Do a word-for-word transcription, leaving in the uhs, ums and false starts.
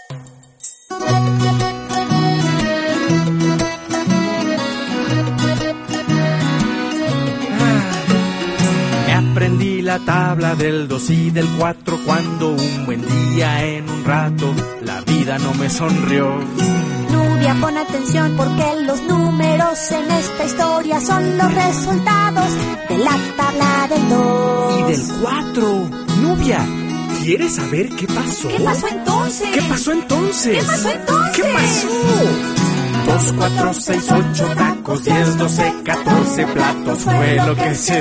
Me aprendí la tabla del dos y del cuatro cuando un buen día en un rato la vida no me sonrió. Nubia, pon atención porque los números en esta historia son los resultados de la tabla del dos. Y del cuatro. Nubia, ¿quieres saber qué pasó? ¿Qué pasó entonces? ¿Qué pasó entonces? ¿Qué pasó entonces? ¿Qué pasó? Dos, cuatro, seis, ocho tacos, diez, doce, catorce platos fue lo que se